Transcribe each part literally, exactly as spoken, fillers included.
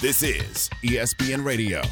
This is E S P N Radio.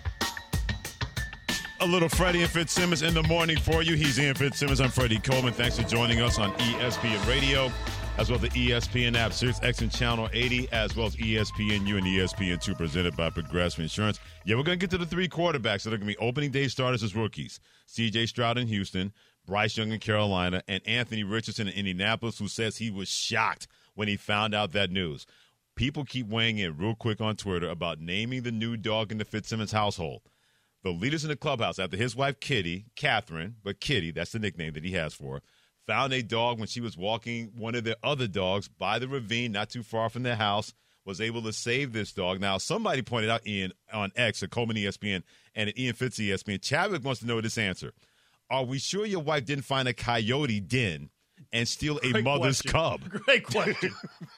A little Freddie and Fitzsimmons in the morning for you. He's Ian Fitzsimmons. I'm Freddie Coleman. Thanks for joining us on E S P N Radio, as well as the E S P N app, Sirius X M Channel eighty, as well as E S P N U and E S P N two, presented by Progressive Insurance. Yeah, we're going to get to the three quarterbacks that are going to be opening day starters as rookies. C J Stroud in Houston, Bryce Young in Carolina, and Anthony Richardson in Indianapolis, who says he was shocked when he found out that news. People keep weighing in real quick on Twitter about naming the new dog in the Fitzsimmons household. The leaders in the clubhouse, after his wife Kitty, Catherine, but Kitty, that's the nickname that he has for her, found a dog when she was walking one of their other dogs by the ravine not too far from their house, was able to save this dog. Now, somebody pointed out, Ian, on X, at Coleman E S P N, and at Ian Fitz E S P N, Chadwick wants to know this answer. Are we sure your wife didn't find a coyote den and steal a Great mother's question. cub? Great question.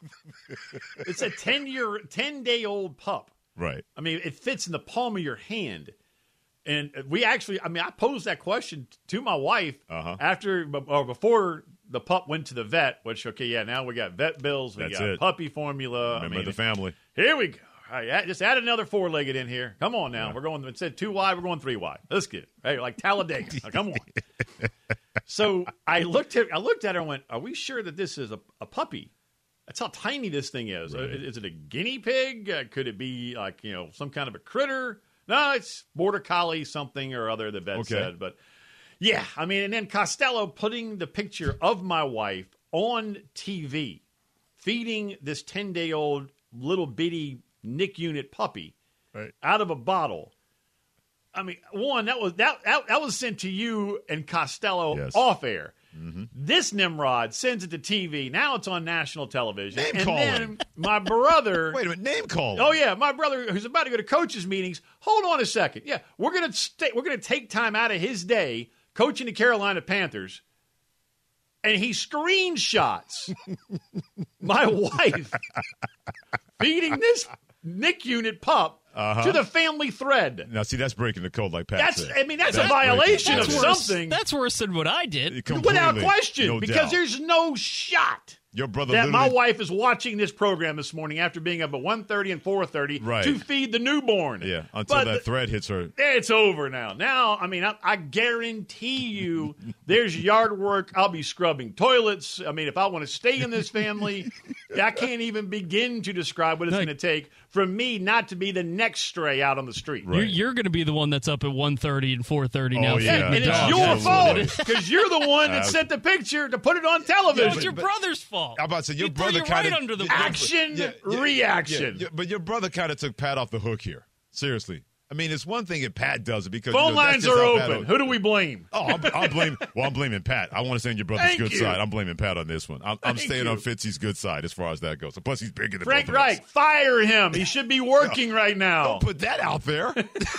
It's a ten-year, ten-day-old pup. Right. I mean, it fits in the palm of your hand. And we actually, I mean, I posed that question to my wife Uh-huh. after or before the pup went to the vet, which, okay, yeah, now we got vet bills, we That's got it. puppy formula. Remember I mean, the family. Here we go. All right, just add another four-legged in here. Come on now. Yeah. We're going, instead two wide, we're going three wide. Let's get it. Hey, like Talladega. Now, come on. So I looked at I looked at her and went, are we sure that this is a, a puppy? That's how tiny this thing is. Right. Uh, Is it a guinea pig? Uh, could it be like, you know, some kind of a critter? No, it's border collie something or other, the vet Okay. said. But, yeah, I mean, and then Costello putting the picture of my wife on T V, feeding this ten-day-old little bitty Nick Unit puppy Right. out of a bottle. I mean, one, that was that that, that was sent to you and Costello Yes. off air. Mm-hmm. This Nimrod sends it to T V. Now it's on national television. Name and calling. then my brother. Wait a minute, name call. Oh yeah, my brother who's about to go to coaches meetings. Hold on a second. Yeah, we're gonna stay. We're gonna take time out of his day coaching the Carolina Panthers, and he screenshots my wife feeding this Nick Unit pup Uh-huh. to the family thread. Now, see, that's breaking the code like Pat That's, said. I mean, that's, That's a violation breaking of the code. something. That's worse than what I did. Completely, Without question, no because doubt. there's no shot Your brother that my literally- wife is watching this program this morning after being up at one thirty and four thirty Right. to feed the newborn. Yeah, until But that the- thread hits her. It's over now. Now, I mean, I, I guarantee you there's yard work. I'll be scrubbing toilets. I mean, if I want to stay in this family, I can't even begin to describe what it's No. going to take for me not to be the next stray out on the street. Right. You're, you're going to be the one that's up at one thirty and four thirty Oh, now. yeah. feeding And the it's dogs. your Absolutely. fault because you're the one that Uh, sent the picture to put it on It television. was your but- brother's fault. I'm about to say, your He threw brother you kind right of under the Action, reaction. yeah, but your brother kind of took Pat off the hook here. Seriously. I mean, it's one thing if Pat does it because Phone you know, that's lines just are how Pat open. is. Who do we blame? Oh, I'm, I'm blaming. Well, I'm blaming Pat. I want to stay on your brother's Thank good you. side. I'm blaming Pat on this one. I'm, I'm Thank staying you. on Fitzy's good side as far as that goes. And plus, he's bigger than Frank both of us. Reich, fire him. He should be working right now. Don't put that out there.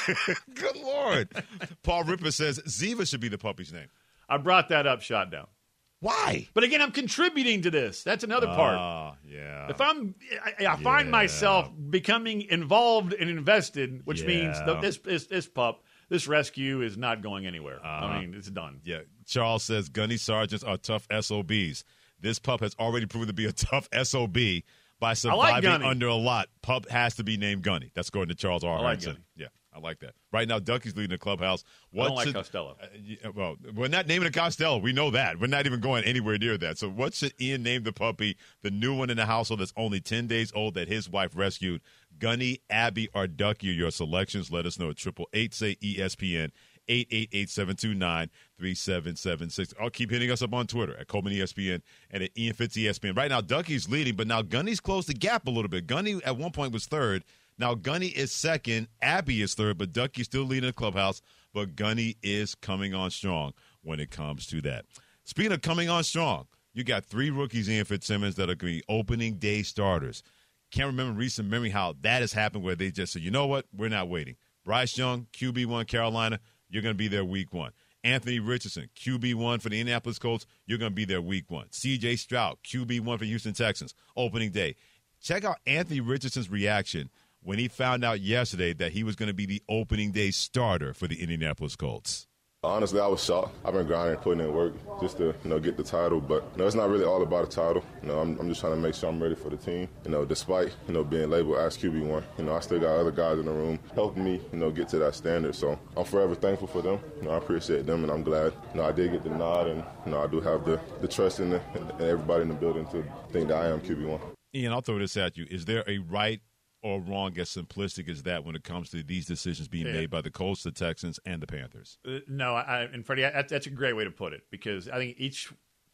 Good Lord. Paul Ripper says Ziva should be the puppy's name. I brought that up, shot down. Why? But again, I'm contributing to this. That's another part. Ah, yeah. If I'm, I, I find Yeah. myself becoming involved and invested, which Yeah. means the, this, this this pup, this rescue is not going anywhere. Uh-huh. I mean, it's done. Yeah, Charles says gunny sergeants are tough S O Bs. This pup has already proven to be a tough S O B by surviving Gunny. under a lot. Pup has to be named Gunny. That's according to Charles R. I like Hudson. Gunny. Yeah, I like that. Right now, Ducky's leading the clubhouse. What I don't like should- Costello. Uh, yeah, well, we're not naming it Costello. We know that. We're not even going anywhere near that. So what should Ian name the puppy, the new one in the household that's only ten days old that his wife rescued? Gunny, Abby, or Ducky are your selections. Let us know at triple eight say E S P N. eight eight eight, seven two nine, three seven seven six. I'll keep hitting us up on Twitter at Coleman E S P N and at Ian Fitz E S P N. Right now, Ducky's leading, but now Gunny's closed the gap a little bit. Gunny at one point was third. Now Gunny is second. Abby is third, but Ducky's still leading the clubhouse. But Gunny is coming on strong when it comes to that. Speaking of coming on strong, you got three rookies, Ian Fitzsimmons, that are going to be opening day starters. Can't remember recent memory how that has happened where they just said, you know what, we're not waiting. Bryce Young, Q B one, Carolina, you're going to be there week one. Anthony Richardson, Q B one for the Indianapolis Colts, you're going to be there week one. C J Stroud, Q B one for Houston Texans, opening day. Check out Anthony Richardson's reaction when he found out yesterday that he was going to be the opening day starter for the Indianapolis Colts. Honestly, I was shocked. I've been grinding and putting in work just to, you know, get the title. But, you know, it's not really all about a title. You know, I'm, I'm just trying to make sure I'm ready for the team. You know, despite, you know, being labeled as Q B one, you know, I still got other guys in the room helping me, you know, get to that standard. So I'm forever thankful for them. You know, I appreciate them, and I'm glad, you know, I did get the nod. And, you know, I do have the, the trust in, the, in everybody in the building to think that I am Q B one. Ian, I'll throw this at you. Is there a right or wrong as simplistic as that when it comes to these decisions being Yeah. made by the Colts, the Texans, and the Panthers? Uh, no, I, and Freddie, I, that's a great way to put it, because I think each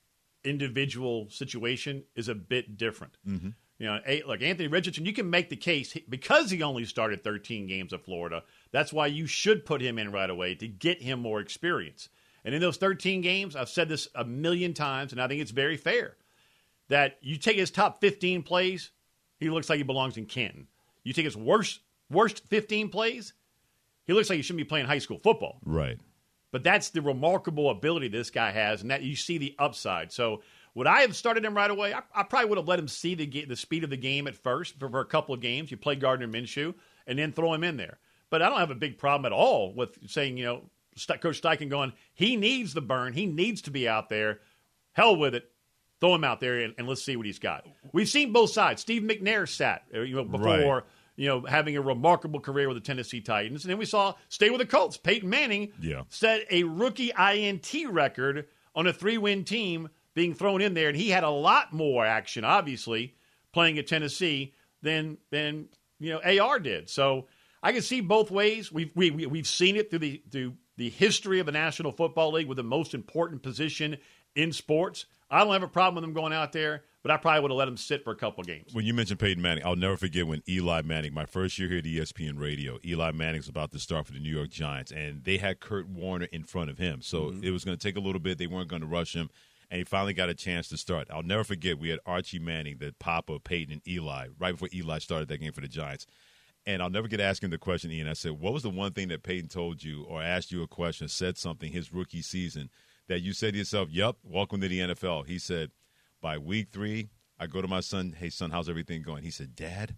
individual situation is a bit different. Mm-hmm. You know, a, look, Anthony Richardson, you can make the case because he only started thirteen games at Florida. That's why you should put him in right away to get him more experience. And in those thirteen games, I've said this a million times, and I think it's very fair, that you take his top fifteen plays, he looks like he belongs in Canton. You take his worst worst fifteen plays, he looks like he shouldn't be playing high school football. Right. But that's the remarkable ability this guy has, and that you see the upside. So would I have started him right away? I, I probably would have let him see the the speed of the game at first for, for a couple of games. You play Gardner Minshew, and then throw him in there. But I don't have a big problem at all with saying, you know, St- Coach Steichen going, he needs the burn. He needs to be out there. Hell with it. Throw him out there, and, and let's see what he's got. We've seen both sides. Steve McNair sat you know, before Right. you know, having a remarkable career with the Tennessee Titans. And then we saw, stay with the Colts. Peyton Manning Yeah. set a rookie I N T record on a three-win team being thrown in there. And he had a lot more action, obviously, playing at Tennessee than, than you know, A R did. So I can see both ways. We've, we, we, we've seen it through the, through the history of the National Football League with the most important position in sports. I don't have a problem with him going out there, but I probably would have let him sit for a couple of games. When you mentioned Peyton Manning, I'll never forget when Eli Manning, my first year here at E S P N Radio, Eli Manning's about to start for the New York Giants, and they had Kurt Warner in front of him. So mm-hmm. it was going to take a little bit. They weren't going to rush him, and he finally got a chance to start. I'll never forget, we had Archie Manning, the papa of Peyton and Eli, right before Eli started that game for the Giants. And I'll never get asking the question, Ian. I said, what was the one thing that Peyton told you or asked you a question, said something his rookie season that you said to yourself, yep, welcome to the N F L? He said, by week three, I go to my son, hey, son, how's everything going? He said, Dad,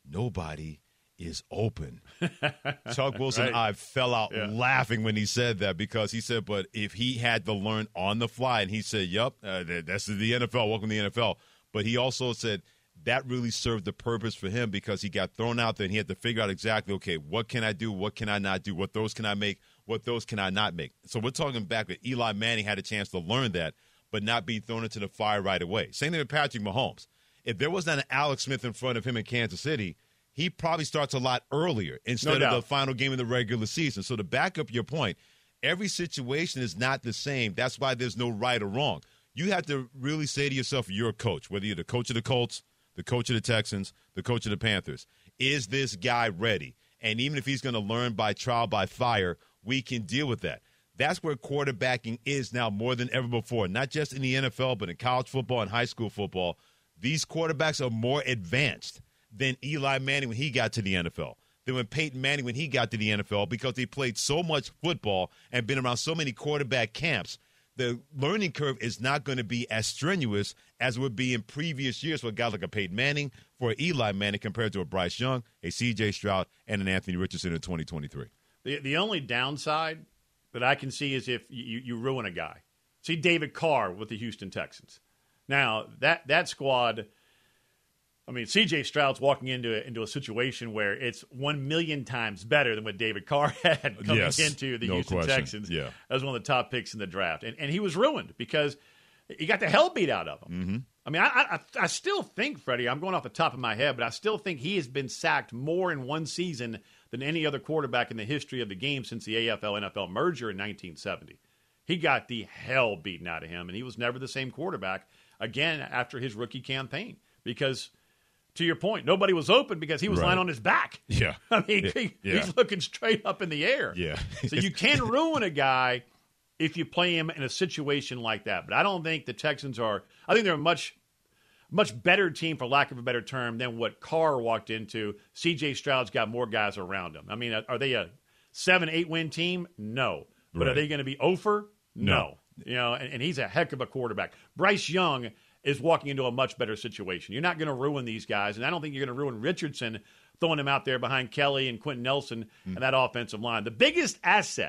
nobody is open. Chuck Wilson Right. and I fell out Yeah. laughing when he said that, because he said, but if he had to learn on the fly, and he said, yep, uh, that's the N F L, welcome to the N F L. But he also said that really served the purpose for him, because he got thrown out there and he had to figure out exactly, okay, what can I do, what can I not do, what throws can I make, what throws can I not make. So we're talking back that Eli Manning had a chance to learn that, but not be thrown into the fire right away. Same thing with Patrick Mahomes. If there was not an Alex Smith in front of him in Kansas City, he probably starts a lot earlier instead No of doubt. the final game of the regular season. So to back up your point, every situation is not the same. That's why there's no right or wrong. You have to really say to yourself, you're a coach, whether you're the coach of the Colts, the coach of the Texans, the coach of the Panthers. Is this guy ready? And even if he's going to learn by trial by fire, we can deal with that. That's where quarterbacking is now more than ever before, not just in the N F L, but in college football and high school football. These quarterbacks are more advanced than Eli Manning when he got to the N F L, than when Peyton Manning when he got to the N F L, because they played so much football and been around so many quarterback camps. The learning curve is not going to be as strenuous as it would be in previous years for a guy like a Peyton Manning, for Eli Manning, compared to a Bryce Young, a C J Stroud, and an Anthony Richardson in twenty twenty-three. The, the only downside that I can see is if you, you ruin a guy. See David Carr with the Houston Texans. Now, that that squad, I mean, C J Stroud's walking into a, into a situation where it's one million times better than what David Carr had coming Yes, into the no Houston question. Texans Yeah. as one of the top picks in the draft. And, and he was ruined because he got the hell beat out of him. Mm-hmm. I mean, I, I I still think, Freddie, I'm going off the top of my head, but I still think he has been sacked more in one season than any other quarterback in the history of the game since the A F L N F L merger in nineteen seventy. He got the hell beaten out of him, and he was never the same quarterback again after his rookie campaign. Because, to your point, nobody was open because he was Right. lying on his back. Yeah. I mean, he, Yeah. he's looking straight up in the air. Yeah. So you can ruin a guy if you play him in a situation like that. But I don't think the Texans are – I think they're a much, much better team, for lack of a better term, than what Carr walked into. C J Stroud's got more guys around him. I mean, are they a seven, eight-win team? No. But Right. are they going to be over? No. No. You know, and, and he's a heck of a quarterback. Bryce Young is walking into a much better situation. You're not going to ruin these guys, and I don't think you're going to ruin Richardson throwing him out there behind Kelly and Quentin Nelson Mm. and that offensive line. The biggest asset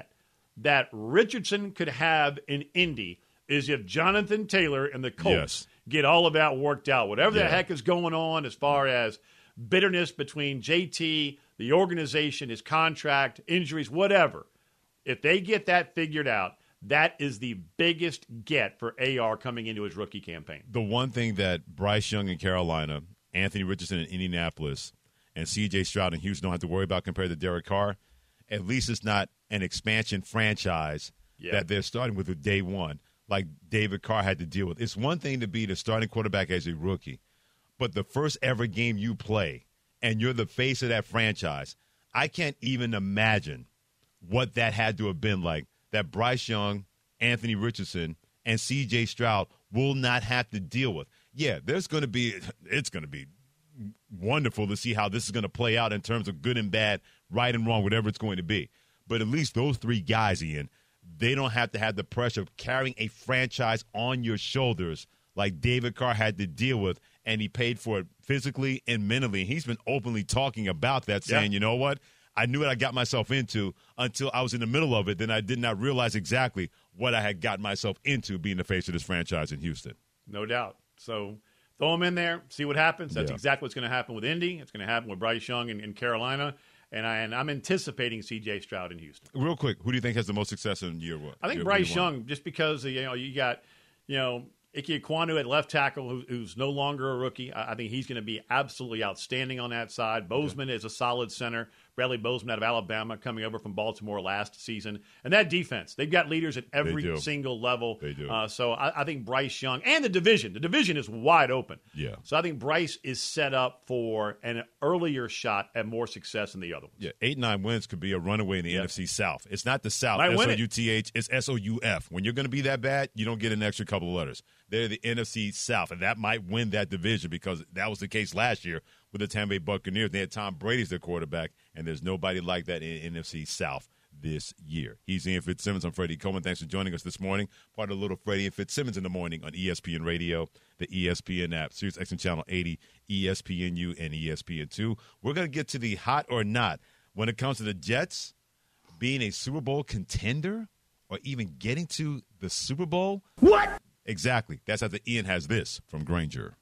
that Richardson could have in Indy is if Jonathan Taylor and the Colts Yes. get all of that worked out. Whatever Yeah. the heck is going on as far as bitterness between J T, the organization, his contract, injuries, whatever. If they get that figured out, that is the biggest get for A R coming into his rookie campaign. The one thing that Bryce Young in Carolina, Anthony Richardson in Indianapolis, and C J Stroud in Houston don't have to worry about compared to Derek Carr, at least it's not an expansion franchise Yeah. that they're starting with with day one, like David Carr had to deal with. It's one thing to be the starting quarterback as a rookie, but the first ever game you play and you're the face of that franchise, I can't even imagine what that had to have been like, that Bryce Young, Anthony Richardson, and C J Stroud will not have to deal with. Yeah, there's going to be – it's going to be wonderful to see how this is going to play out in terms of good and bad, right and wrong, whatever it's going to be. But at least those three guys, Ian, they don't have to have the pressure of carrying a franchise on your shoulders like David Carr had to deal with, and he paid for it physically and mentally. He's been openly talking about that, saying, Yeah. you know what? I knew what I got myself into until I was in the middle of it. Then I did not realize exactly what I had gotten myself into being the face of this franchise in Houston. No doubt. So throw him in there, see what happens. That's Yeah. exactly what's going to happen with Indy. It's going to happen with Bryce Young in, in Carolina. And, I, and I'm anticipating C J Stroud in Houston. Real quick, who do you think has the most success in year one? I think year, Bryce year one? Young, just because you know you got you know Ike Ekwonu at left tackle, who, who's no longer a rookie. I, I think he's going to be absolutely outstanding on that side. Bozeman is a solid center. Bradley Bozeman out of Alabama, coming over from Baltimore last season. And that defense, they've got leaders at every do. single level. They do. Uh, so I, I think Bryce Young and the division, the division is wide open. Yeah. So I think Bryce is set up for an earlier shot at more success than the other ones. Yeah, eight, nine wins could be a runaway in the Yep. N F C South. It's not the South, Might S win O it. U T H, it's S O U F. When you're going to be that bad, you don't get an extra couple of letters. They're the N F C South, and that might win that division because that was the case last year with the Tampa Bay Buccaneers. They had Tom Brady as their quarterback, and there's nobody like that in N F C South this year. He's Ian Fitzsimmons. I'm Freddie Coleman. Thanks for joining us this morning. Part of the Little Freddie and Fitzsimmons in the morning on E S P N Radio, the E S P N app, Sirius X M Channel eighty, E S P N U, and E S P N two. We're going to get to the hot or not when it comes to the Jets being a Super Bowl contender or even getting to the Super Bowl. What? Exactly. That's after Ian has this from Granger.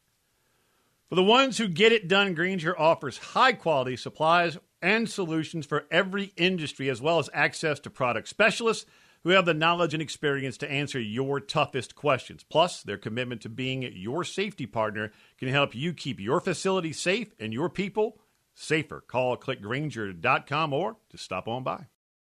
For the ones who get it done, Granger offers high-quality supplies and solutions for every industry, as well as access to product specialists who have the knowledge and experience to answer your toughest questions. Plus, their commitment to being your safety partner can help you keep your facility safe and your people safer. Call click granger dot com or just stop on by.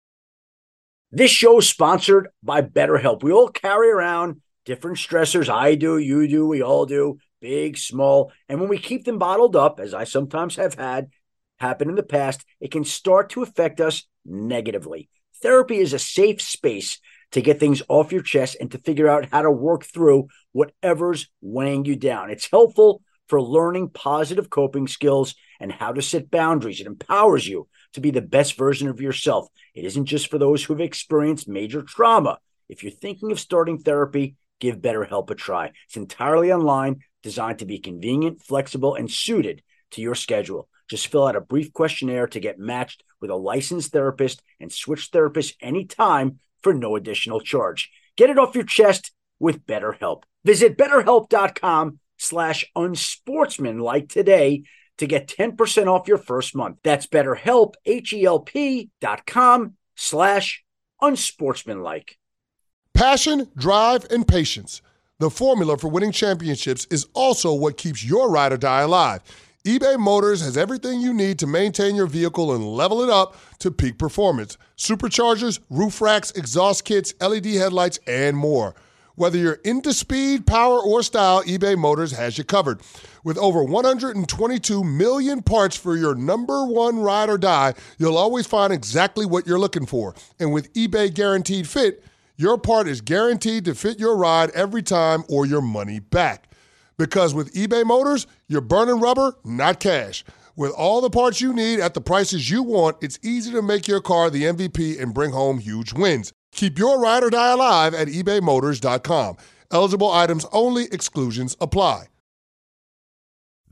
This show is sponsored by BetterHelp. We all carry around different stressors. I do, you do, we all do, big, small. And when we keep them bottled up, as I sometimes have had happen in the past, it can start to affect us negatively. Therapy is a safe space to get things off your chest and to figure out how to work through whatever's weighing you down. It's helpful for learning positive coping skills and how to set boundaries. It empowers you to be the best version of yourself. It isn't just for those who have experienced major trauma. If you're thinking of starting therapy, give BetterHelp a try. It's entirely online, designed to be convenient, flexible, and suited to your schedule. Just fill out a brief questionnaire to get matched with a licensed therapist and switch therapists anytime for no additional charge. Get it off your chest with BetterHelp. Visit BetterHelp.com slash unsportsmanlike today to get ten percent off your first month. That's BetterHelp, H-E-L-P dot com slash unsportsmanlike. Passion, drive, and patience. The formula for winning championships is also what keeps your ride or die alive. eBay Motors has everything you need to maintain your vehicle and level it up to peak performance. Superchargers, roof racks, exhaust kits, L E D headlights, and more. Whether you're into speed, power, or style, eBay Motors has you covered. With over one hundred twenty-two million parts for your number one ride or die, you'll always find exactly what you're looking for. And with eBay Guaranteed Fit, your part is guaranteed to fit your ride every time or your money back. Because with eBay Motors, you're burning rubber, not cash. With all the parts you need at the prices you want, it's easy to make your car the M V P and bring home huge wins. Keep your ride or die alive at ebay motors dot com. Eligible items only. Exclusions apply.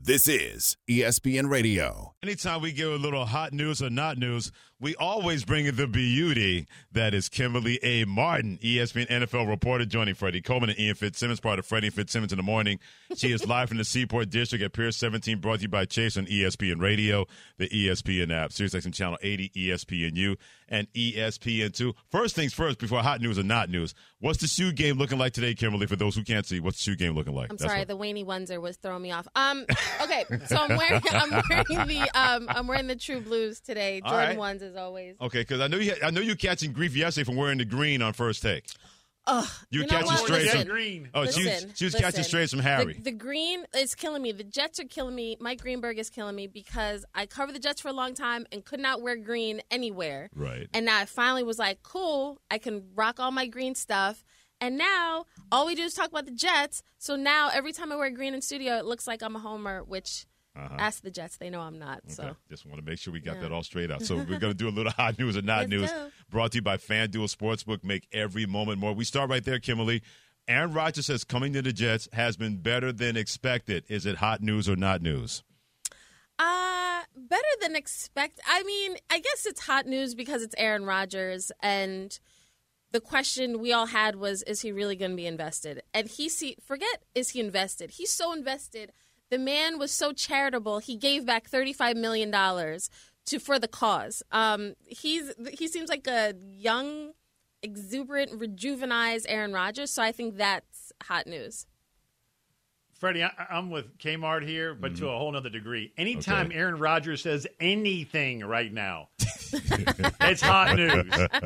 This is E S P N Radio. Anytime we give a little hot news or not news, we always bring in the beauty that is Kimberly A. Martin, E S P N N F L reporter, joining Freddie Coleman and Ian Fitzsimmons, part of Freddie and Fitzsimmons in the Morning. She is live from the Seaport District at Pier seventeen, brought to you by Chase on E S P N Radio, the E S P N app, SiriusXM Channel eighty, E S P N U, and E S P N two. First things first, before hot news or not news, what's the shoe game looking like today, Kimberly? For those who can't see, what's the shoe game looking like? I'm That's sorry, what. the Wayne Windsor was throwing me off. Um, okay, so I'm wearing I'm wearing the um I'm wearing the True Blues today. All Jordan right. ones as always. Okay, because I know you had, I know you catching grief yesterday from wearing the green on First Take. Ugh, You you were know catching what? straight Listen, from green. Oh, she was, listen, she was listen. catching strays from Harry. The, the green is killing me. The Jets are killing me. Mike Greenberg is killing me because I covered the Jets for a long time and could not wear green anywhere. Right. And now I finally was like, cool, I can rock all my green stuff. And now all we do is talk about the Jets. So now every time I wear green in studio, it looks like I'm a homer, which Uh-huh. ask the Jets. They know I'm not. So. Okay. Just want to make sure we got Yeah. that all straight out. So we're going to do a little hot news or not Let's news. go. Brought to you by FanDuel Sportsbook. Make every moment more. We start right there, Kimberly. Aaron Rodgers says coming to the Jets has been better than expected. Is it hot news or not news? Uh, better than expect. I mean, I guess it's hot news because it's Aaron Rodgers, and the question we all had was, is he really going to be invested? And he see forget is he invested? He's so invested. The man was so charitable. He gave back thirty-five million dollars to for the cause. Um, he's he seems like a young, exuberant, rejuvenized Aaron Rodgers. So I think that's hot news. Freddie, I, I'm with Kmart here, but to a whole nother degree. Anytime Okay. Aaron Rodgers says anything right now, it's hot news.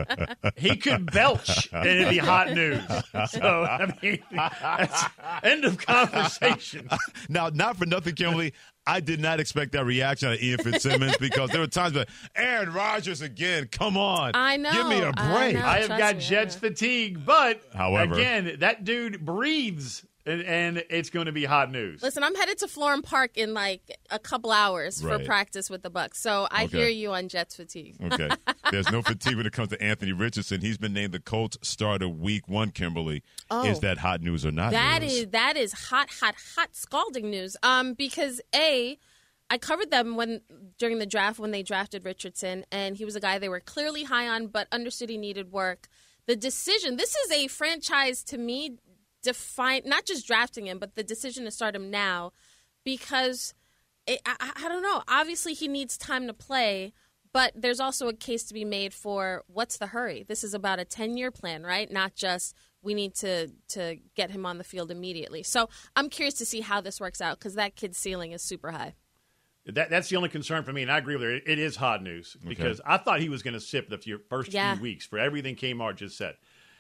He could belch and it'd be hot news. So, I mean, that's end of conversation. Now, not for nothing, Kimberly, I did not expect that reaction out of Ian Fitzsimmons because there were times like, Aaron Rodgers again, come on. I know. Give me a I break. know. I have Trust got me, I Jets know. fatigue, but However- again, that dude breathes, and, and it's going to be hot news. Listen, I'm headed to Florham Park in like a couple hours Right. for practice with the Bucks, so I Okay. hear you on Jets fatigue. Okay. There's no fatigue when it comes to Anthony Richardson. He's been named the Colts starter week one, Kimberly. Oh. Is that hot news or not That news? is that is hot, hot, hot, scalding news. Um, because a, I covered them when during the draft when they drafted Richardson, and he was a guy they were clearly high on, but understood he needed work. The decision. This is a franchise to me. Define not just drafting him, but the decision to start him now, because it, I, I don't know. Obviously, he needs time to play, but there's also a case to be made for what's the hurry. This is about a ten-year plan, right? Not just we need to to get him on the field immediately. So I'm curious to see how this works out because that kid's ceiling is super high. That, that's the only concern for me, and I agree with her. It, it is hot news because I thought he was going to sip the few, first Yeah. few weeks for everything Kmart just said.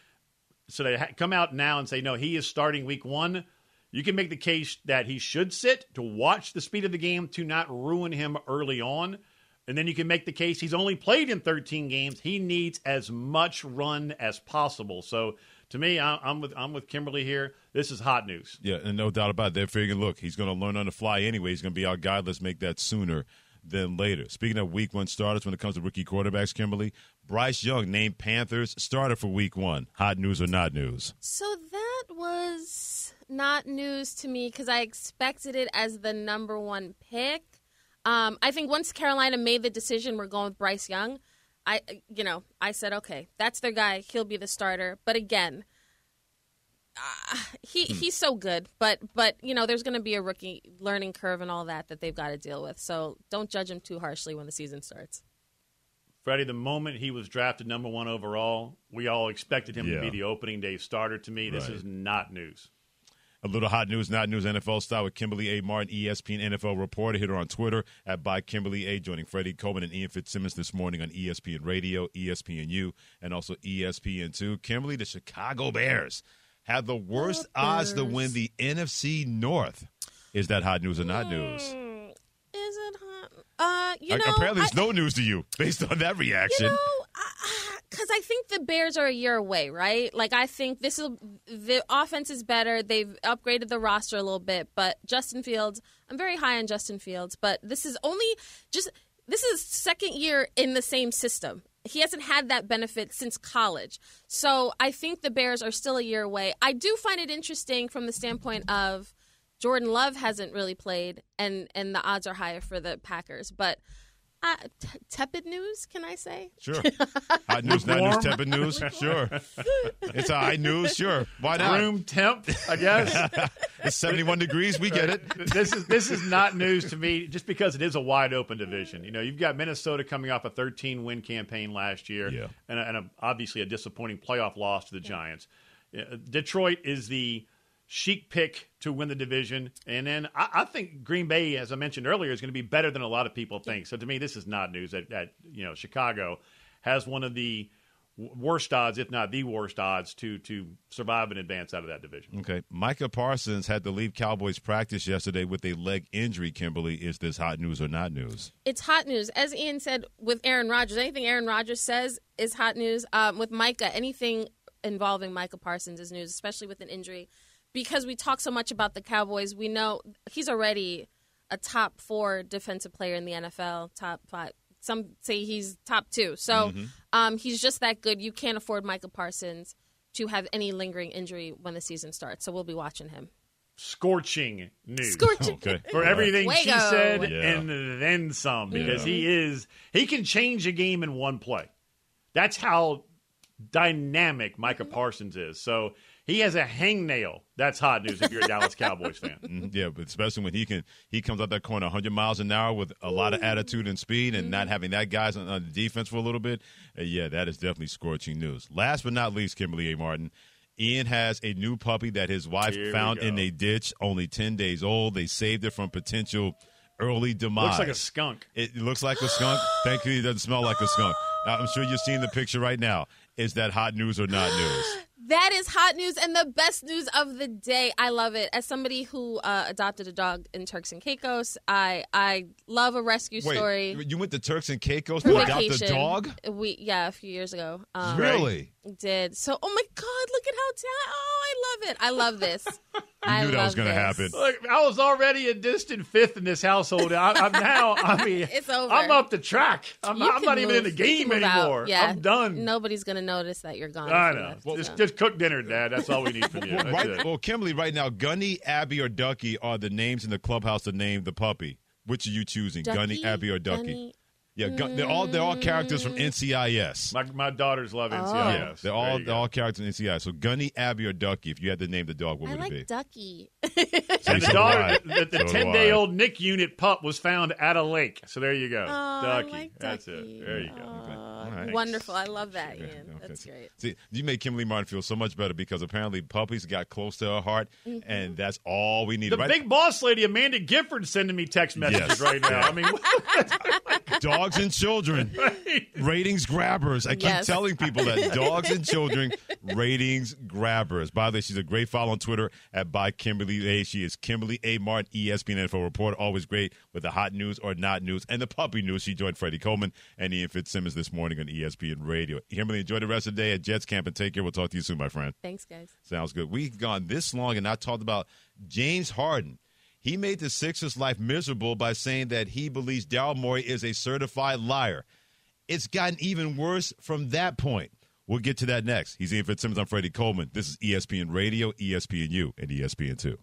So they ha- come out now and say, no, he is starting week one. You can make the case that he should sit to watch the speed of the game to not ruin him early on. And then you can make the case he's only played in thirteen games. He needs as much run as possible. So to me, I, I'm with I'm with Kimberly here. This is hot news. Yeah, and no doubt about it. They're figuring, look, he's going to learn on the fly anyway. He's going to be our guy. Let's make that sooner than later. Speaking of week one starters, when it comes to rookie quarterbacks, Kimberly, Bryce Young named Panthers starter for week one. Hot news or not news? So that was not news to me because I expected it as the number one pick. Um, I think once Carolina made the decision we're going with Bryce Young, I you know I said okay, that's their guy. He'll be the starter. But again, uh, he Hmm. he's so good. But but you know there's going to be a rookie learning curve and all that that they've got to deal with. So don't judge him too harshly when the season starts. Freddie, the moment he was drafted number one overall, we all expected him Yeah. to be the opening day starter. To me, this Right. is not news. A little hot news, not news, N F L style with Kimberly A. Martin, E S P N N F L reporter. Hit her on Twitter at by Kimberly A. Joining Freddie Coleman and Ian Fitzsimmons this morning on E S P N Radio, E S P N U, and also E S P N two. Kimberly, the Chicago Bears have the worst The odds to Bears. win the N F C North. Is that hot news or not news? Hmm, is it hot? Uh, you know, Apparently, it's I- no news to you based on that reaction. You know, because I think the Bears are a year away, right? Like, I think this is the offense is better. They've upgraded the roster a little bit, but Justin Fields, I'm very high on Justin Fields, but this is only just this is second year in the same system. He hasn't had that benefit since college. So I think the Bears are still a year away. I do find it interesting from the standpoint of Jordan Love hasn't really played, and, and the odds are higher for the Packers. But uh, t- tepid news, can I say? Sure. Hot news, not news, tepid news. Sure. It's a high news. Sure. Why not? Room temp, I guess. It's seventy-one degrees. We get it. This is this is not news to me, just because it is a wide open division. You know, you've got Minnesota coming off a thirteen win campaign last year, yeah. and, a, and a, obviously a disappointing playoff loss to the Giants. Uh, Detroit is the chic pick to win the division, and then I, I think Green Bay, as I mentioned earlier, is going to be better than a lot of people think. So to me, this is not news that, that you know Chicago has one of the worst odds, if not the worst odds, to to survive and advance out of that division. Okay. Micah Parsons had to leave Cowboys practice yesterday with a leg injury, Kimberly. Is this hot news or not news? It's hot news. As Ian said with Aaron Rodgers, anything Aaron Rodgers says is hot news. Um, with Micah, anything involving Micah Parsons is news, especially with an injury. Because we talk so much about the Cowboys, we know he's already a top four defensive player in the N F L, top five. Some say he's top two. So mm-hmm. um, he's just that good. You can't afford Micah Parsons to have any lingering injury when the season starts. So we'll be watching him. Scorching news. Scorching. Okay. For everything Fuego. she said yeah. and then some. Because yeah. he is – he can change a game in one play. That's how dynamic Micah Parsons is. So – he has a hangnail. That's hot news if you're a Dallas Cowboys fan. Mm-hmm. Yeah, but especially when he can he comes out that corner one hundred miles an hour with a lot of attitude and speed, and mm-hmm. not having that guys on, on the defense for a little bit. Uh, yeah, that is definitely scorching news. Last but not least, Kimberly A. Martin, Ian has a new puppy that his wife Here found in a ditch, only ten days old. They saved it from potential early demise. Looks like a skunk. It looks like a skunk. Thankfully, it doesn't smell like a skunk. Now, I'm sure you're seeing the picture right now. Is that hot news or not news? That is hot news and the best news of the day. I love it. As somebody who uh, adopted a dog in Turks and Caicos, I I love a rescue Wait, story. You went to Turks and Caicos to adopt a dog? We yeah, a few years ago. Um, really? Did so? Oh my God! Look at how ta- oh, I love it. I love this. You I knew that was going to happen. Look, I was already a distant fifth in this household. I, I'm now. I mean, it's over. I'm up the track. I'm, You I'm can not even in move. the game You can move anymore. out. Yeah. I'm done. Nobody's gonna notice that you're gone. I if you know. left, Well, so. just, just cook dinner, Dad. That's all we need from you. Well, That's right, it. well, Kimberly, right now, Gunny, Abby, or Ducky are the names in the clubhouse to name the puppy. Which are you choosing, Ducky, Gunny, Abby, or Ducky? Gunny. Yeah, gu- they're all they're all characters from N C I S. My my daughters love N C I S. Oh. Yeah, they're all they're all characters in N C I S. So Gunny, Abby, or Ducky, if you had to name the dog, what I would like it be? Ducky. See, And the so do daughter, I. the, the So do ten-day-old I. Nick Unit pup was found at a lake. So there you go, Oh, I Ducky. like That's Ducky. it. There you go. Oh, All right. Wonderful. I love that, Yeah, Ian. okay. That's great. See, you made Kimberly Martin feel so much better because apparently puppies got close to her heart, Mm-hmm. and that's all we need. The right? big boss lady, Amanda Gifford, sending me text messages Yes. right now. I mean, Dogs and children, ratings grabbers. I keep Yes. telling people that dogs and children, ratings grabbers. By the way, she's a great follow on Twitter at by Kimberly A. She is Kimberly A. Martin, E S P N N F L reporter. Always great with the hot news or not news and the puppy news. She joined Freddie Coleman and Ian Fitzsimmons this morning on E S P N Radio. Kimberly, enjoy the rest of the day at Jets camp and take care. We'll talk to you soon, my friend. Thanks, guys. Sounds good. We've gone this long and not talked about James Harden. He made the Sixers' life miserable by saying that he believes Daryl Morey is a certified liar. It's gotten even worse from that point. We'll get to that next. He's Ian Fitzsimmons. I'm Freddie Coleman. This is E S P N Radio, E S P N U, and E S P N two.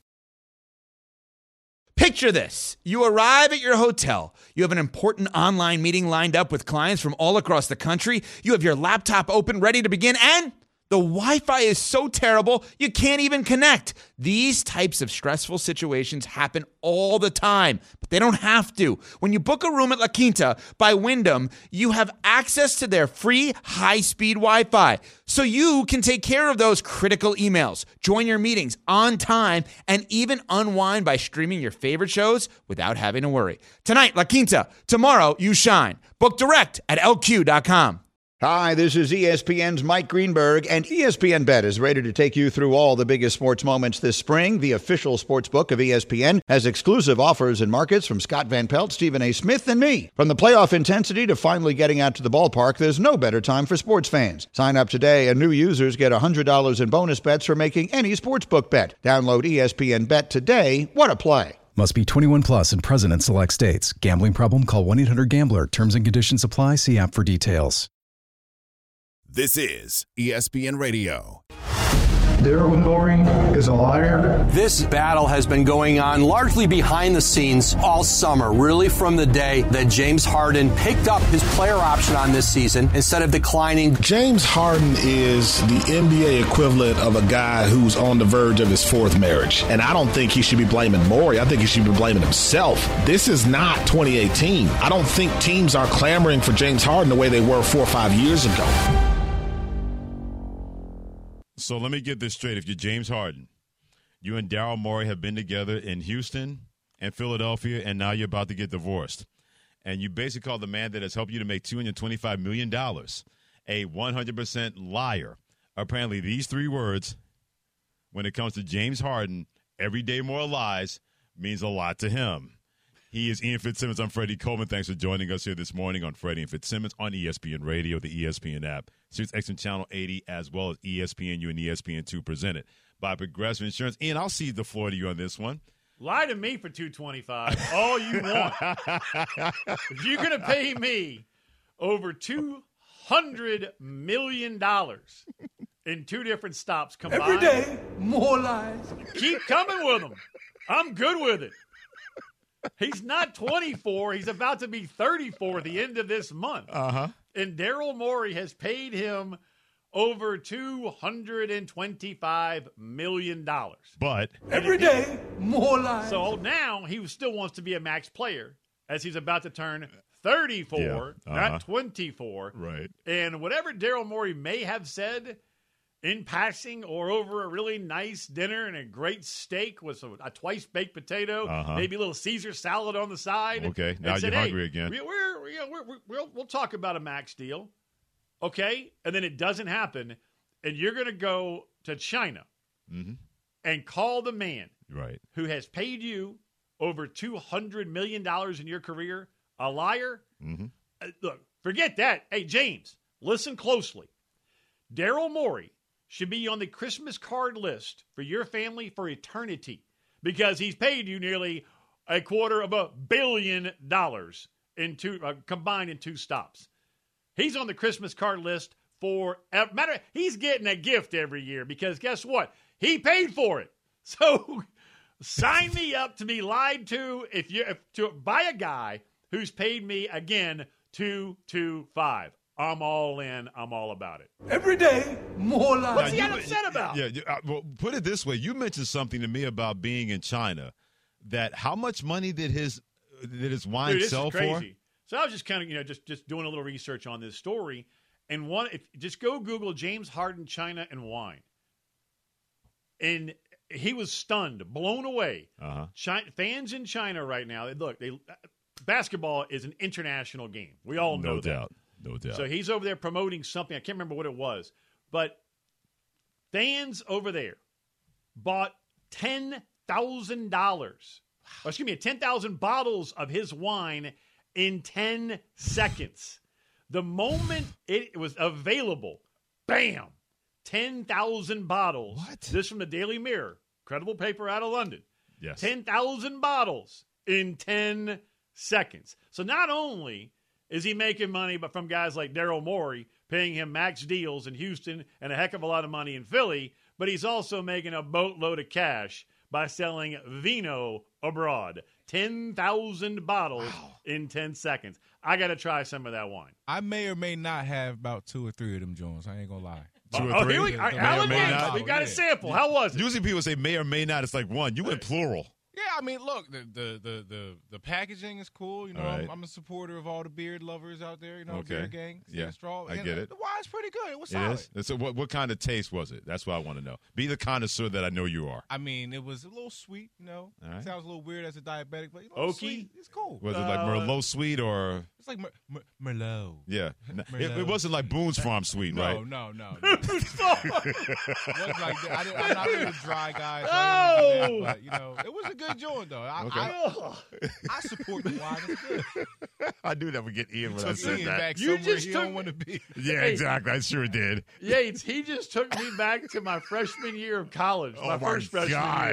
Picture this. You arrive at your hotel. You have an important online meeting lined up with clients from all across the country. You have your laptop open, ready to begin, and the Wi-Fi is so terrible, you can't even connect. These types of stressful situations happen all the time, but they don't have to. When you book a room at La Quinta by Wyndham, you have access to their free high-speed Wi-Fi, so you can take care of those critical emails, join your meetings on time, and even unwind by streaming your favorite shows without having to worry. Tonight, La Quinta. Tomorrow, you shine. Book direct at L Q dot com. Hi, this is E S P N's Mike Greenberg, and E S P N Bet is ready to take you through all the biggest sports moments this spring. The official sports book of E S P N has exclusive offers and markets from Scott Van Pelt, Stephen A. Smith, and me. From the playoff intensity to finally getting out to the ballpark, there's no better time for sports fans. Sign up today, and new users get one hundred dollars in bonus bets for making any sportsbook bet. Download E S P N Bet today. What a play. Must be twenty-one plus and present in select states. Gambling problem? Call one eight hundred gambler. Terms and conditions apply. See app for details. This is E S P N Radio. Daryl Morey is a liar. This battle has been going on largely behind the scenes all summer, really from the day that James Harden picked up his player option on this season instead of declining. James Harden is the N B A equivalent of a guy who's on the verge of his fourth marriage. And I don't think he should be blaming Morey. I think he should be blaming himself. This is not twenty eighteen. I don't think teams are clamoring for James Harden the way they were four or five years ago. So let me get this straight. If you're James Harden, you and Daryl Morey have been together in Houston and Philadelphia, and now you're about to get divorced. And you basically call the man that has helped you to make two hundred twenty-five million dollars a one hundred percent liar. Apparently, these three words, when it comes to James Harden, every day more lies, means a lot to him. He is Ian Fitzsimmons. I'm Freddie Coleman. Thanks for joining us here this morning on Freddie and Fitzsimmons on E S P N Radio, the E S P N app, Sirius X M Channel eighty, as well as E S P N U and E S P N two, presented by Progressive Insurance. Ian, I'll cede the floor to you on this one. Lie to me for two twenty-five all you want. If you're going to pay me over two hundred million dollars in two different stops combined. Every day, more lies. Keep coming with them. I'm good with it. He's not twenty-four. He's about to be thirty-four at the end of this month. Uh-huh. And Daryl Morey has paid him over two hundred twenty-five million dollars. But every day, more lies. So now he still wants to be a max player as he's about to turn thirty-four, Yeah, uh-huh. not twenty-four. Right. And whatever Daryl Morey may have said in passing or over a really nice dinner and a great steak with a, a twice-baked potato, Uh-huh. maybe a little Caesar salad on the side. Okay, and now said, you're hey, hungry again. we- We're, you know, we're, we're, we'll, we'll talk about a max deal. Okay? And then it doesn't happen, and you're going to go to China Mm-hmm. and call the man Right. who has paid you over two hundred million dollars in your career a liar? Mm-hmm. Uh, look, forget that. Hey, James, listen closely. Daryl Morey should be on the Christmas card list for your family for eternity because he's paid you nearly a quarter of a billion dollars in two, uh, combined in two stops. He's on the Christmas card list for matter. He's getting a gift every year because guess what? He paid for it. So sign me up to be lied to if you if, to by a guy who's paid me again two two five. I'm all in. I'm all about it. Every day, more lies. What's he Now, you- upset about? Yeah, you- uh, well, put it this way. You mentioned something to me about being in China. That how much money did his did his wine Dude, this sell is crazy. So I was just kind of, you know, just just doing a little research on this story, and one, if just go Google James Harden, China, and wine, and he was stunned, blown away. for? Uh-huh. China, fans in China right now, they, look, they basketball is an international game. We all know No that. doubt. No doubt. So he's over there promoting something. I can't remember what it was, but fans over there bought ten thousand dollars. Oh, excuse me, ten thousand bottles of his wine in ten seconds. The moment it was available, bam, ten thousand bottles. What? This from the Daily Mirror, credible paper out of London. Yes. ten thousand bottles in ten seconds. So not only is he making money but from guys like Daryl Morey, paying him max deals in Houston and a heck of a lot of money in Philly, but he's also making a boatload of cash by selling vino abroad. ten thousand bottles Wow. in ten seconds. I got to try some of that wine. I may or may not have about two or three of them joints. I ain't gonna lie. Two or Oh, three? here we, May all right, or Alan may Yates, not. we got a Yeah. sample. How was it? Usually people say may or may not. It's like one. You went plural. Yeah, I mean, look, the the the the, the packaging is cool. You know, All right. I'm, I'm a supporter of all the beard lovers out there. You know, Okay. beer gang, Yeah, Stay Straw. I And get it. The wine's pretty good. It was It solid. is. So what what kind of taste was it? That's what I want to know. Be the connoisseur that I know you are. I mean, it was a little sweet. You know, All right. sounds a little weird as a diabetic, but you know, Oaky? sweet. It's cool. Was it like Merlot sweet or It's like Mer- Mer- Merlot. yeah? It, Merlot. it wasn't like Boone's Farm sweet, No, right? no, no, no. It wasn't like that. I didn't, I'm not really a dry guy. So I Oh! didn't do that, but you know, it was a good joint though. I, Okay. I, I support the wine. It's good. I knew that would get Ian when I Took said Ian that. back You somewhere just he took- don't want to be. Yeah, Hey. exactly. I sure did. Yates, he just took me back to my freshman year of college, Oh, my my first freshman God. year.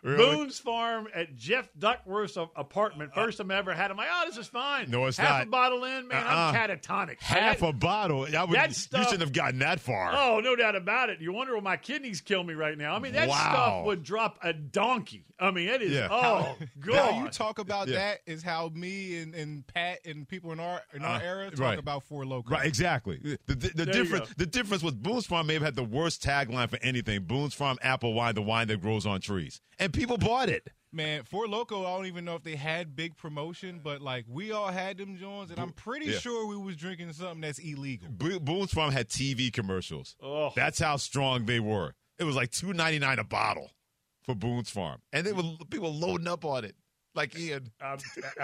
Really? Boone's Farm at Jeff Duckworth's apartment. First time I ever had. I'm like, oh, this is fine. No, it's Half not. a bottle in, man, Uh-uh. I'm catatonic. Half That- a bottle. I would, that stuff- you shouldn't have gotten that far. Oh, no doubt about it. You wonder will my kidneys kill me right now. I mean, that Wow. stuff would drop a donkey. I mean, it is, Yeah. oh, God. How you talk about Yeah. that is how me and, and Pat and people in our in our Uh, era talk right. about Four Loko. Right, exactly. The, the, the There you difference go. the difference was Boone's Farm may have had the worst tagline for anything. Boone's Farm apple wine, the wine that grows on trees. And people bought it. Man, Four Loko, I don't even know if they had big promotion, but like we all had them joints, and I'm pretty Yeah. sure we was drinking something that's illegal. Bo- Boone's Farm had T V commercials. Oh. That's how strong they were. It was like two ninety-nine a bottle for Boone's Farm. And they were people loading up on it. Like Ian. Um,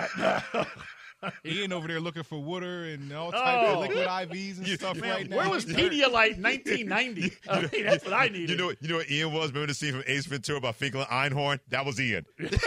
Ian over there looking for water and all types Oh. of liquid I Vs and You- stuff Man, right now. where was Pedialyte in nineteen ninety? I mean, that's what I needed. You know, you know what Ian was? Remember the scene from Ace Ventura about Finkel and Einhorn? That was Ian.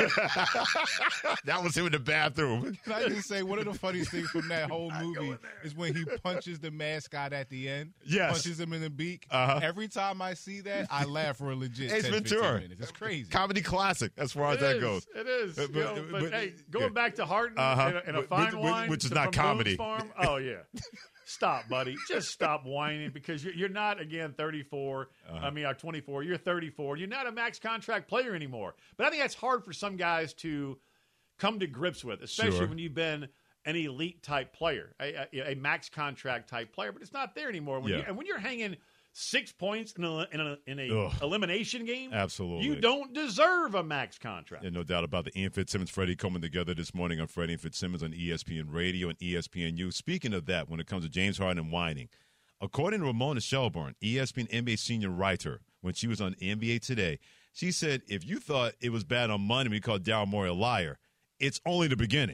That was him in the bathroom. Can I just say, one of the funniest things from that whole movie is when he punches the mascot at the end. Yes. Punches him in the beak. Uh-huh. Every time I see that, I laugh for a legit Ace ten, fifteen Ventura. minutes. It's crazy. Comedy classic as far as It that is. goes. It is. Uh, You know, but- but, but- hey, going yeah. back to Hardin Uh-huh. and a, and a Which- fine which- wine, which is to- not from comedy. Boone's Farm. Oh yeah, stop, buddy. Just stop whining because you're, you're not again thirty-four. Uh-huh. I mean, I'm twenty-four. You're thirty-four. You're not a max contract player anymore. But I think that's hard for some guys to come to grips with, especially Sure. when you've been an elite type player, a, a, a max contract type player. But it's not there anymore. When Yeah. you, and when you're hanging six points in a, in a, in a Ugh. elimination game, Absolutely. you don't deserve a max contract. Yeah, no doubt about the Ian Fitzsimmons, Freddie coming together this morning on Freddie and Fitzsimmons on E S P N Radio and E S P N U. Speaking of that, when it comes to James Harden and whining, according to Ramona Shelburne, E S P N N B A senior writer, when she was on N B A Today, she said, if you thought it was bad on Monday when you called Daryl Morey a liar, it's only the beginning.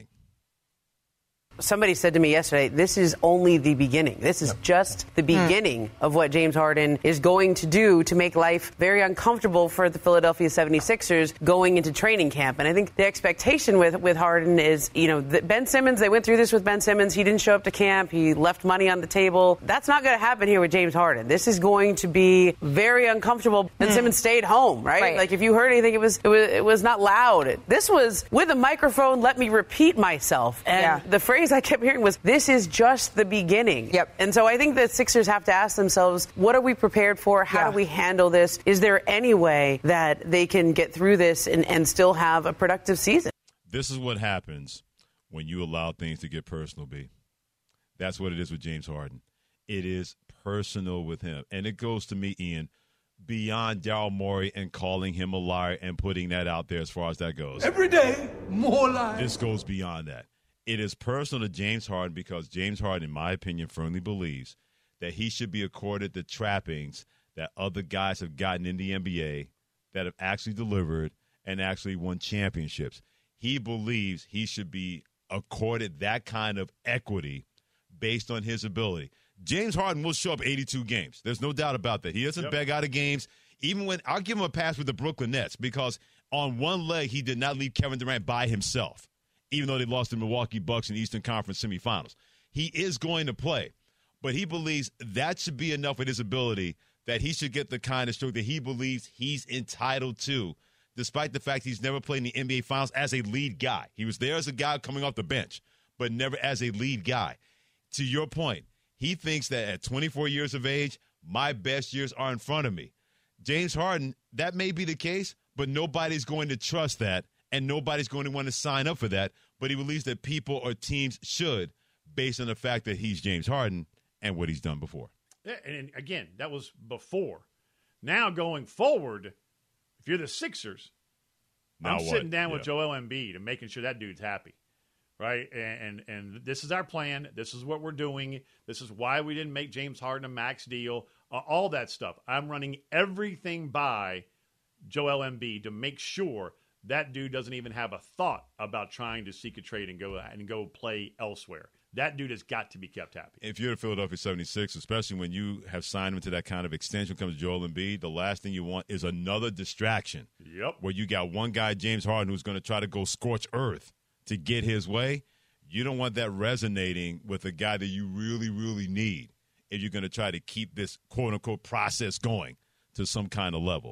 Somebody said to me yesterday, this is only the beginning. This is just the beginning of what James Harden is going to do to make life very uncomfortable for the Philadelphia seventy-sixers going into training camp. And I think the expectation with, with Harden is, you know, that Ben Simmons, they went through this with Ben Simmons. He didn't show up to camp. He left money on the table. That's not going to happen here with James Harden. This is going to be very uncomfortable. Ben Simmons stayed home, right? Right. Like if you heard anything, it was, it was, it was not loud. This was with a microphone, let me repeat myself. And Yeah. the phrase I kept hearing was, this is just the beginning. Yep. And so I think the Sixers have to ask themselves, what are we prepared for? How Yeah. do we handle this? Is there any way that they can get through this and, and still have a productive season? This is what happens when you allow things to get personal, B. That's what it is with James Harden. It is personal with him. And it goes to me, Ian, beyond Daryl Morey and calling him a liar and putting that out there as far as that goes. Every day, more lies. This goes beyond that. It is personal to James Harden because James Harden, in my opinion, firmly believes that he should be accorded the trappings that other guys have gotten in the N B A that have actually delivered and actually won championships. He believes he should be accorded that kind of equity based on his ability. James Harden will show up eighty-two games. There's no doubt about that. He doesn't Yep. beg out of games. Even when I'll give him a pass with the Brooklyn Nets because on one leg he did not leave Kevin Durant by himself, even though they lost to the Milwaukee Bucks in the Eastern Conference semifinals. He is going to play, but he believes that should be enough with his ability that he should get the kind of stroke that he believes he's entitled to, despite the fact he's never played in the N B A Finals as a lead guy. He was there as a guy coming off the bench, but never as a lead guy. To your point, he thinks that at twenty-four years of age, my best years are in front of me. James Harden, that may be the case, but nobody's going to trust that, and nobody's going to want to sign up for that. But he believes that people or teams should, based on the fact that he's James Harden and what he's done before. Yeah, and again, that was before. Now going forward, if you're the Sixers, Now I'm what? sitting down with Yeah. Joel Embiid and making sure that dude's happy, right? And, and and this is our plan. This is what we're doing. This is why we didn't make James Harden a max deal. Uh, all that stuff. I'm running everything by Joel Embiid to make sure that dude doesn't even have a thought about trying to seek a trade and go and go play elsewhere. That dude has got to be kept happy. If you're the Philadelphia seventy-six, especially when you have signed him to that kind of extension when it comes to Joel Embiid, the last thing you want is another distraction. Yep. Where you got one guy, James Harden, who's going to try to go scorch earth to get his way. You don't want that resonating with a guy that you really, really need if you're going to try to keep this quote-unquote process going to some kind of level.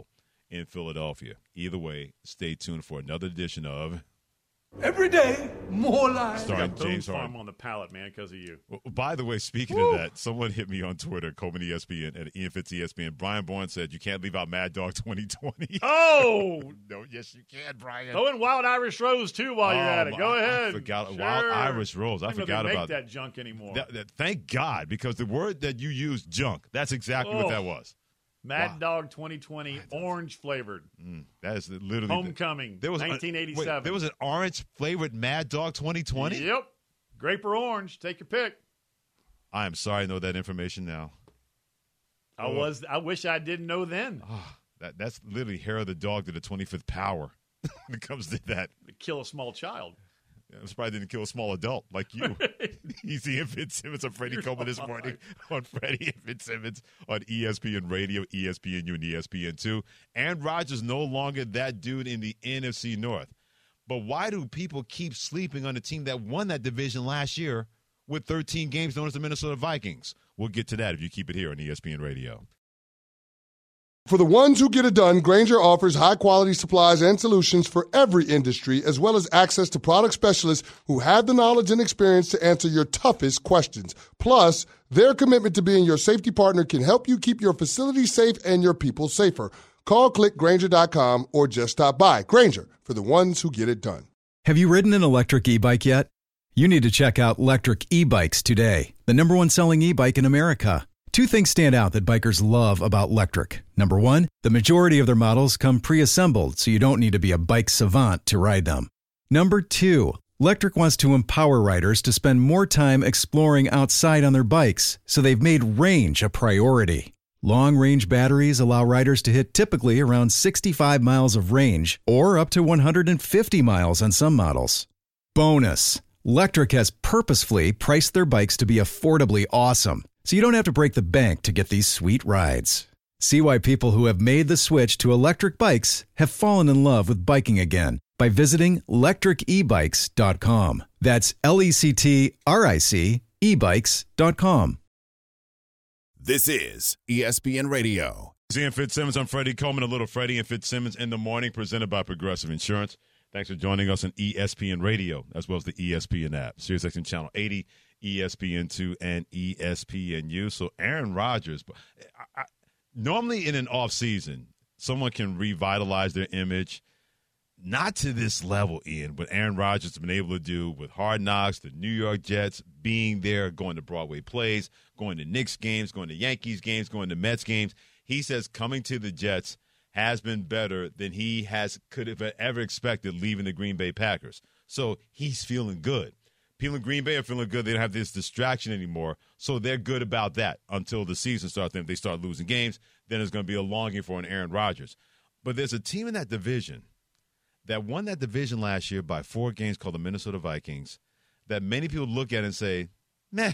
in Philadelphia. Either way, stay tuned for another edition of Every day, more life. starring Boom James Farm Harden. on the palate, man, because of you. Well, by the way, speaking Woo. of that, someone hit me on Twitter, Coleman E S P N, at Ian Fitz E S P N. Brian Bourne said, you can't leave out Mad Dog twenty twenty. Oh! No, yes, you can, Brian. Throw in Wild Irish Rose, too, while you're Oh, at it. Go I- I ahead. forgot- Sure. Wild Irish Rose. I don't know if forgot they make about that junk anymore. That, that, thank God, because the word that you used, junk, that's exactly what Oh. that was. Mad Wow. Dog twenty twenty, orange flavored. Mm, that is literally Homecoming, there was a- nineteen eighty-seven. wait, there was an orange flavored Mad Dog twenty twenty. Yep. Grape or orange, take your pick. I am sorry, I know that information now. I Oh. was. I wish I didn't know then. That that's literally hair of the dog to the twenty-fifth power. When it comes to that, To kill a small child. I'm surprised I didn't kill a small adult like you. Easy and Fitzsimmons on Freddie You're Coleman this so morning on Freddie and Fitzsimmons on E S P N Radio, E S P N U, and E S P N two. Aaron Rodgers no longer that dude in the N F C North. But why do people keep sleeping on the team that won that division last year with thirteen games, known as the Minnesota Vikings? We'll get to that if you keep it here on E S P N Radio. For the ones who get it done, Grainger offers high-quality supplies and solutions for every industry, as well as access to product specialists who have the knowledge and experience to answer your toughest questions. Plus, their commitment to being your safety partner can help you keep your facility safe and your people safer. Call, click Grainger dot com, or just stop by. Grainger, for the ones who get it done. Have you ridden an electric e-bike yet? You need to check out Electric E-Bikes today, the number one selling e-bike in America. Two things stand out that bikers love about Electric. Number one, the majority of their models come pre-assembled, so you don't need to be a bike savant to ride them. Number two, Electric wants to empower riders to spend more time exploring outside on their bikes, so they've made range a priority. Long-range batteries allow riders to hit typically around sixty-five miles of range, or up to one hundred fifty miles on some models. Bonus, Electric has purposefully priced their bikes to be affordably awesome, so you don't have to break the bank to get these sweet rides. See why people who have made the switch to electric bikes have fallen in love with biking again by visiting electric e bikes dot com. That's L E C T R I C e bikes dot com. This is E S P N Radio. Ian Fitzsimmons, I'm Freddie Coleman, a little Freddie and Fitzsimmons in the morning, presented by Progressive Insurance. Thanks for joining us on E S P N Radio, as well as the E S P N app, SiriusXM Channel eighty, E S P N two, and E S P N U. So Aaron Rodgers, I, I, normally in an off season, someone can revitalize their image. Not to this level, Ian, what Aaron Rodgers has been able to do with Hard Knocks, the New York Jets, being there, going to Broadway plays, going to Knicks games, going to Yankees games, going to Mets games. He says coming to the Jets has been better than he has could have ever expected leaving the Green Bay Packers. So he's feeling good. People in Green Bay are feeling good. They don't have this distraction anymore. So they're good about that until the season starts. Then if they start losing games, then there's going to be a longing for an Aaron Rodgers. But there's a team in that division that won that division last year by four games called the Minnesota Vikings that many people look at and say, meh,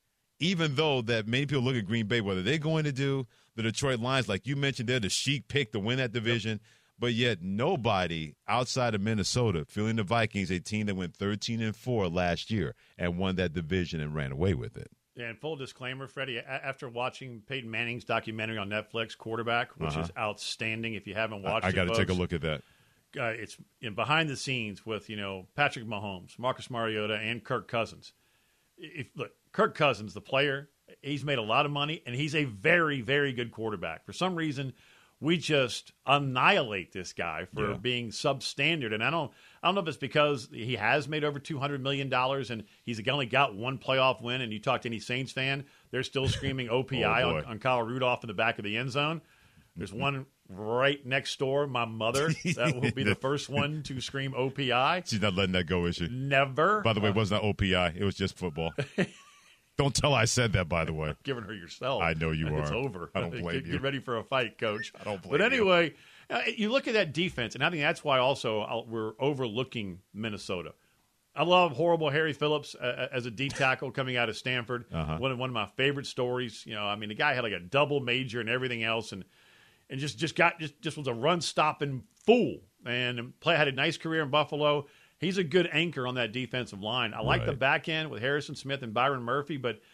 even though that many people look at Green Bay, whether they're going to do the Detroit Lions, like you mentioned, they're the chic pick to win that division, yep. But yet nobody outside of Minnesota feeling the Vikings, a team that went thirteen and four last year and won that division and ran away with it. Yeah, and full disclaimer, Freddie, after watching Peyton Manning's documentary on Netflix, Quarterback, which uh-huh. is outstanding if you haven't watched I, I it, got to take a look at that. Uh, it's in behind the scenes with, you know, Patrick Mahomes, Marcus Mariota, and Kirk Cousins. If look, Kirk Cousins, the player, he's made a lot of money, and he's a very, very good quarterback. For some reason, we just annihilate this guy for yeah. being substandard. And I don't I don't know if it's because he has made over two hundred million dollars and he's only got one playoff win, and you talk to any Saints fan, they're still screaming O P I oh, on, on Kyle Rudolph in the back of the end zone. There's one right next door, my mother. That will be the first one to scream O P I. She's not letting that go, is she? Never. By the way, it wasn't O P I. It was just football. Don't tell I said that, by the way. Giving her yourself. I know you it's are. It's over. I don't blame get, you. Get ready for a fight, Coach. I don't blame But anyway, you. Uh, you look at that defense, and I think that's why also I'll, we're overlooking Minnesota. I love horrible Harry Phillips uh, as a D tackle coming out of Stanford. Uh-huh. One of one of my favorite stories. You know, I mean, the guy had like a double major and everything else, and and just just got just just was a run stopping fool. And play had a nice career in Buffalo. He's a good anchor on that defensive line. I like right. the back end with Harrison Smith and Byron Murphy, but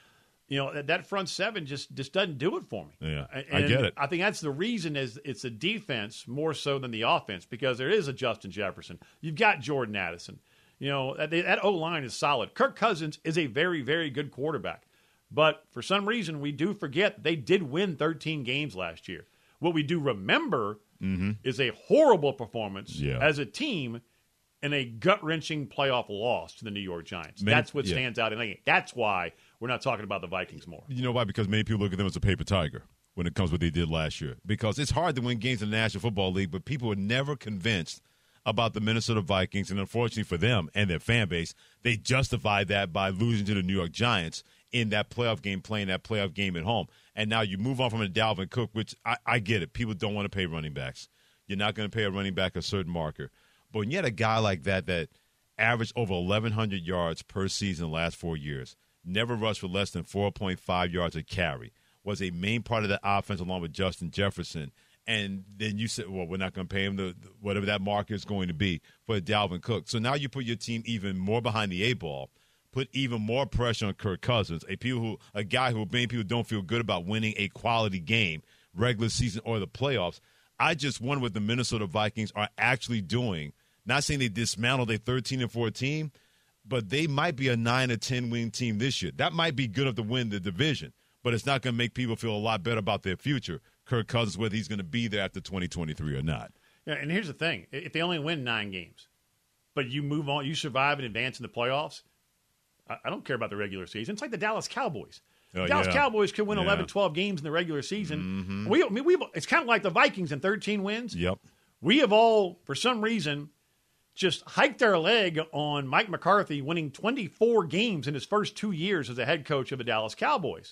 You know, that, that front seven just, just doesn't do it for me. Yeah, and I get it. I think that's the reason is it's the defense more so than the offense because there is a Justin Jefferson. You've got Jordan Addison. You know, that, that O-line is solid. Kirk Cousins is a very, very good quarterback. But for some reason, we do forget they did win thirteen games last year. What we do remember mm-hmm. is a horrible performance yeah. as a team and a gut-wrenching playoff loss to the New York Giants. Many, That's what yeah. stands out. And that's why we're not talking about the Vikings more. You know why? Because many people look at them as a paper tiger when it comes to what they did last year. Because it's hard to win games in the National Football League, but people were never convinced about the Minnesota Vikings. And unfortunately for them and their fan base, they justified that by losing to the New York Giants in that playoff game, playing that playoff game at home. And now you move on from a Dalvin Cook, which I, I get it. People don't want to pay running backs. You're not going to pay a running back a certain marker. But when you had a guy like that that averaged over eleven hundred yards per season the last four years, never rushed for less than four point five yards a carry, was a main part of the offense along with Justin Jefferson, and then you said, well, we're not going to pay him the, whatever that marker is going to be for Dalvin Cook. So now you put your team even more behind the eight ball, put even more pressure on Kirk Cousins, a people who, a guy who many people don't feel good about winning a quality game, regular season or the playoffs. I just wonder what the Minnesota Vikings are actually doing. Not saying they dismantled a thirteen and four team, but they might be a nine or ten win team this year. That might be good enough to win the division, but it's not going to make people feel a lot better about their future. Kirk Cousins, whether he's going to be there after twenty twenty-three or not. Yeah, and here's the thing. If they only win nine games, but you move on, you survive and advance in the playoffs, I, I don't care about the regular season. It's like the Dallas Cowboys. Oh, Dallas yeah. Cowboys could win yeah. eleven, twelve games in the regular season. Mm-hmm. We, I mean, we, it's kind of like the Vikings in thirteen wins. Yep. We have all, for some reason, just hiked our leg on Mike McCarthy winning twenty-four games in his first two years as a head coach of the Dallas Cowboys.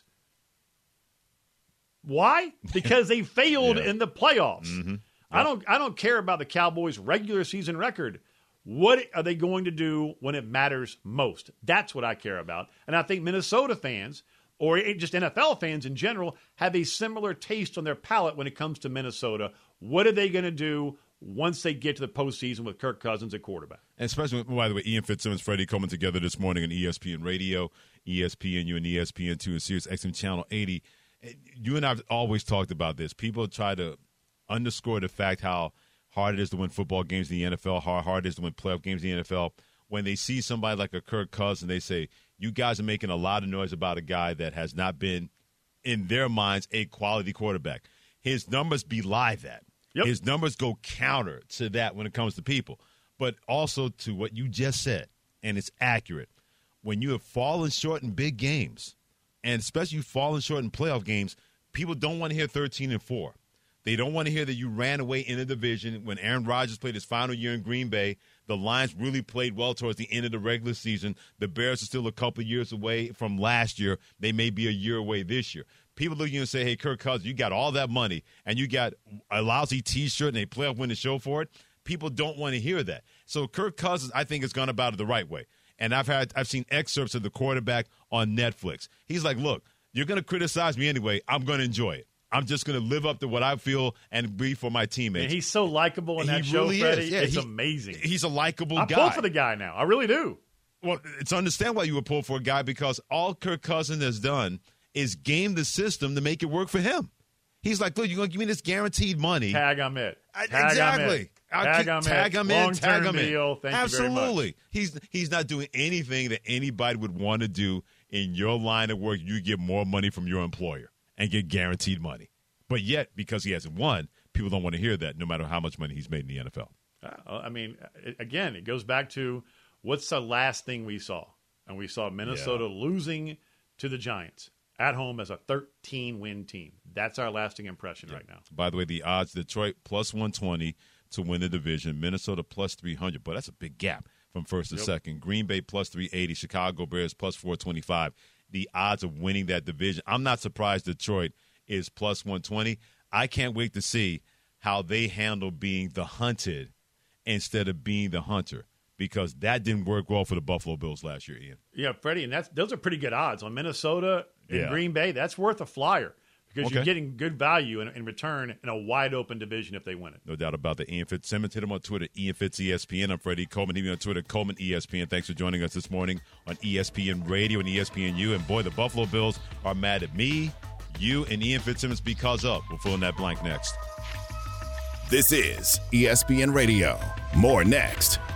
Why? Because they failed yeah. in the playoffs. Mm-hmm. Yep. I don't I don't care about the Cowboys' regular season record. What are they going to do when it matters most? That's what I care about. And I think Minnesota fans, or just N F L fans in general, have a similar taste on their palate when it comes to Minnesota. What are they going to do once they get to the postseason with Kirk Cousins at quarterback? And especially, by the way, Ian Fitzsimmons, Freddie coming together this morning on E S P N Radio, E S P N U, and E S P N two, and Sirius X M Channel eighty. You and I have always talked about this. People try to underscore the fact how hard it is to win football games in the N F L, how hard it is to win playoff games in the N F L. When they see somebody like a Kirk Cousins, they say, you guys are making a lot of noise about a guy that has not been, in their minds, a quality quarterback. His numbers belie that. Yep. His numbers go counter to that when it comes to people. But also to what you just said, and it's accurate. When you have fallen short in big games, and especially you fallen short in playoff games, people don't want to hear thirteen and four. They don't want to hear that you ran away in the division when Aaron Rodgers played his final year in Green Bay. The Lions really played well towards the end of the regular season. The Bears are still a couple of years away from last year. They may be a year away this year. People look at you and say, hey, Kirk Cousins, you got all that money, and you got a lousy T-shirt and a playoff win to show for it. People don't want to hear that. So Kirk Cousins, I think, has gone about it the right way. And I've had I've seen excerpts of the quarterback on Netflix. He's like, look, you're going to criticize me anyway. I'm going to enjoy it. I'm just going to live up to what I feel and be for my teammates. And he's so likable in that he show, really Freddie. is. Yeah, it's he, amazing. He's a likable I guy. I pull for the guy now. I really do. Well, it's understand why you would pull for a guy, because all Kirk Cousins has done is game the system to make it work for him. He's like, look, you're going to give me this guaranteed money. Tag, I'm it. Tag, exactly. I'm in. Tag, I'm tag in. him in. Tag Long-term him deal. in. Thank Absolutely. you very much. He's he's not doing anything that anybody would want to do in your line of work. You get more money from your employer and get guaranteed money. But yet, because he hasn't won, people don't want to hear that, no matter how much money he's made in the N F L. Uh, I mean, again, it goes back to what's the last thing we saw? And we saw Minnesota yeah. losing to the Giants at home as a thirteen-win team. That's our lasting impression yeah. right now. By the way, the odds, Detroit plus one twenty to win the division, Minnesota plus three hundred. But that's a big gap from first to yep. second. Green Bay plus three eighty, Chicago Bears plus four twenty-five. The odds of winning that division. I'm not surprised Detroit is plus one twenty. I can't wait to see how they handle being the hunted instead of being the hunter, because that didn't work well for the Buffalo Bills last year, Ian. Yeah, Freddie, and that's those are pretty good odds on Minnesota and yeah. Green Bay. That's worth a flyer, because Okay. you're getting good value in, in return in a wide open division if they win it. No doubt about that. Ian Fitzsimmons, hit him on Twitter, Ian Fitz E S P N. I'm Freddie Coleman. Hit me on Twitter, Coleman E S P N. Thanks for joining us this morning on E S P N Radio and E S P N U. And boy, the Buffalo Bills are mad at me, you, and Ian Fitzsimmons because of. We'll fill in that blank next. This is E S P N Radio. More next.